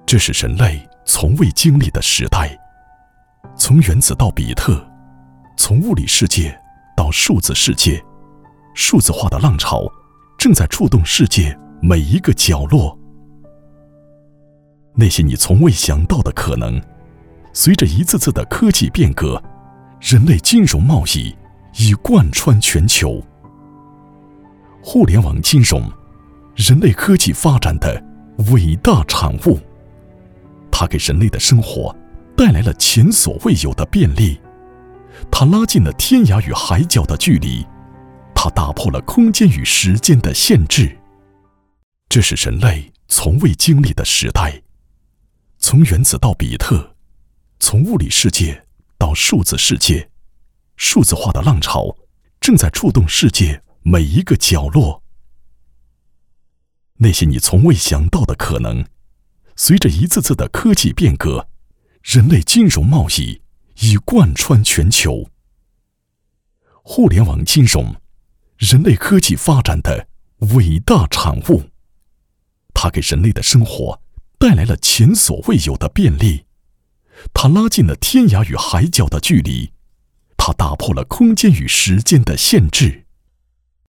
这是人类从未经历的时代。从原子到比特，从物理世界到数字世界，数字化的浪潮正在触动世界每一个角落。那些你从未想到的可能，随着一次次的科技变革，人类金融贸易已贯穿全球。互联网金融，人类科技发展的伟大产物，它给人类的生活带来了前所未有的便利，它拉近了天涯与海角的距离，它打破了空间与时间的限制。这是人类从未经历的时代。从原子到比特，从物理世界到数字世界，数字化的浪潮正在触动世界每一个角落。那些你从未想到的可能，随着一次次的科技变革，人类金融贸易已贯穿全球。互联网金融，人类科技发展的伟大产物，它给人类的生活带来了前所未有的便利，它拉近了天涯与海角的距离，它打破了空间与时间的限制。